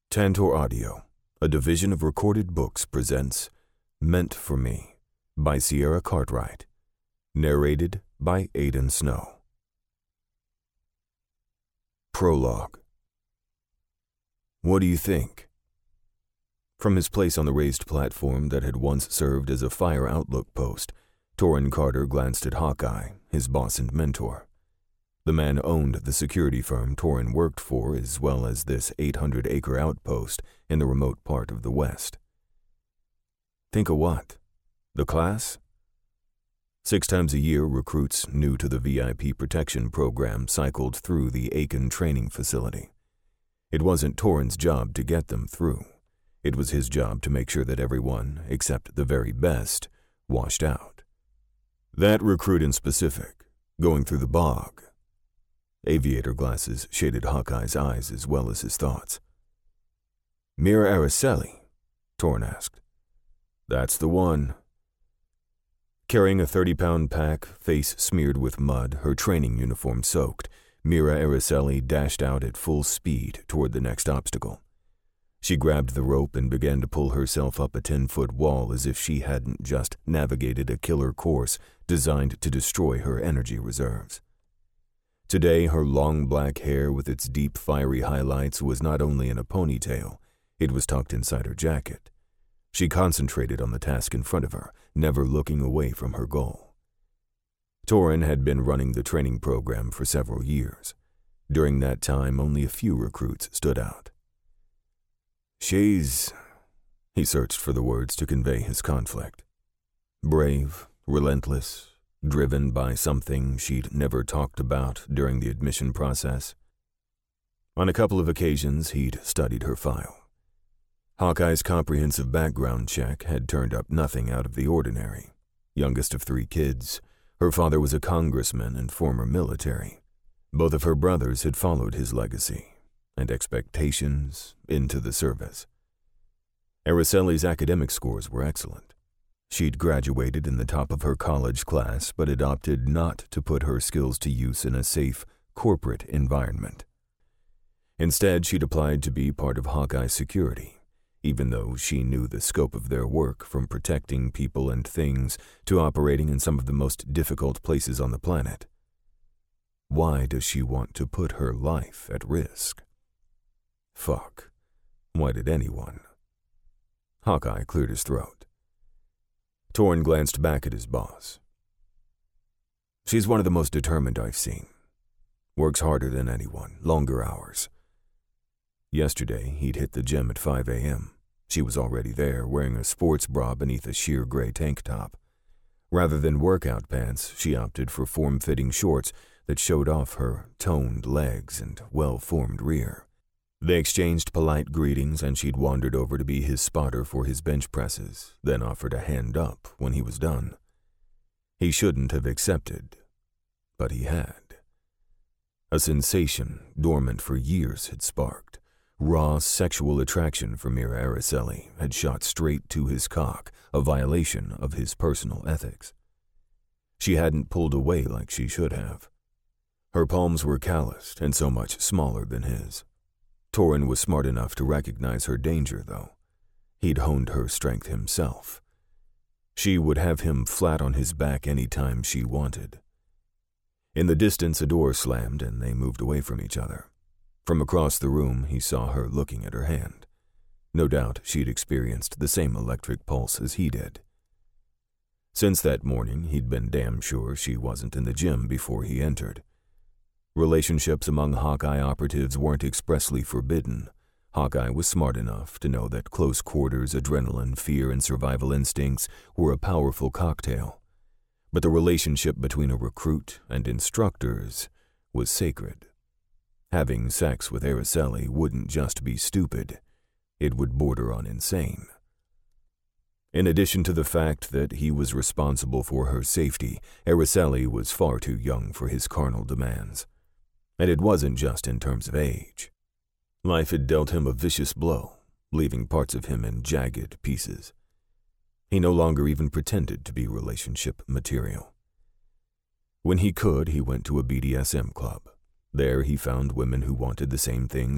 Tantor Audio, a division of Recorded Books, presents Meant for Me by Sierra Cartwright, narrated by Aidan Snow. Prologue. What do you think? From his place on the raised platform that had once served as a fire outlook post, Torrin Carter glanced at Hawkeye, his boss and mentor. The man owned the security firm Torrin worked for, as well as this 800-acre outpost in the remote part of the West. Think of what? The class? 6 times a year, recruits new to the VIP protection program cycled through the Aiken training facility. It wasn't Torrin's job to get them through. It was his job to make sure that everyone, except the very best, washed out. That recruit in specific, going through the bog. Aviator glasses shaded Hawkeye's eyes as well as his thoughts. Mira Araceli? Torrin asked. That's the one. Carrying a 30-pound pack, face smeared with mud, her training uniform soaked, Mira Araceli dashed out at full speed toward the next obstacle. She grabbed the rope and began to pull herself up a 10-foot wall as if she hadn't just navigated a killer course designed to destroy her energy reserves. Today, her long black hair with its deep, fiery highlights was not only in a ponytail, it was tucked inside her jacket. She concentrated on the task in front of her, never looking away from her goal. Torrin had been running the training program for several years. During that time, only a few recruits stood out. She's... He searched for the words to convey his conflict. Brave, relentless, driven by something she'd never talked about during the admission process. On a couple of occasions, he'd studied her file. Hawkeye's comprehensive background check had turned up nothing out of the ordinary. Youngest of 3 kids, her father was a congressman and former military. Both of her brothers had followed his legacy and expectations into the service. Araceli's academic scores were excellent. She'd graduated in the top of her college class, but had opted not to put her skills to use in a safe, corporate environment. Instead, she'd applied to be part of Hawkeye's security, even though she knew the scope of their work, from protecting people and things to operating in some of the most difficult places on the planet. Why does she want to put her life at risk? Fuck. Why did anyone? Hawkeye cleared his throat. Torrin glanced back at his boss. She's one of the most determined I've seen. Works harder than anyone, longer hours. Yesterday, he'd hit the gym at 5 a.m. She was already there, wearing a sports bra beneath a sheer gray tank top. Rather than workout pants, she opted for form-fitting shorts that showed off her toned legs and well-formed rear. They exchanged polite greetings, and she'd wandered over to be his spotter for his bench presses, then offered a hand up when he was done. He shouldn't have accepted, but he had. A sensation dormant for years had sparked. Raw sexual attraction for Mira Araceli had shot straight to his cock, a violation of his personal ethics. She hadn't pulled away like she should have. Her palms were calloused and so much smaller than his. Torrin was smart enough to recognize her danger, though. He'd honed her strength himself. She would have him flat on his back any time she wanted. In the distance, a door slammed and they moved away from each other. From across the room, he saw her looking at her hand. No doubt she'd experienced the same electric pulse as he did. Since that morning, he'd been damn sure she wasn't in the gym before he entered. Relationships among Hawkeye operatives weren't expressly forbidden. Hawkeye was smart enough to know that close quarters adrenaline, fear, and survival instincts were a powerful cocktail. But the relationship between a recruit and instructors was sacred. Having sex with Araceli wouldn't just be stupid, it would border on insane. In addition to the fact that he was responsible for her safety, Araceli was far too young for his carnal demands. And it wasn't just in terms of age. Life had dealt him a vicious blow, leaving parts of him in jagged pieces. He no longer even pretended to be relationship material. When he could, he went to a BDSM club. There he found women who wanted the same things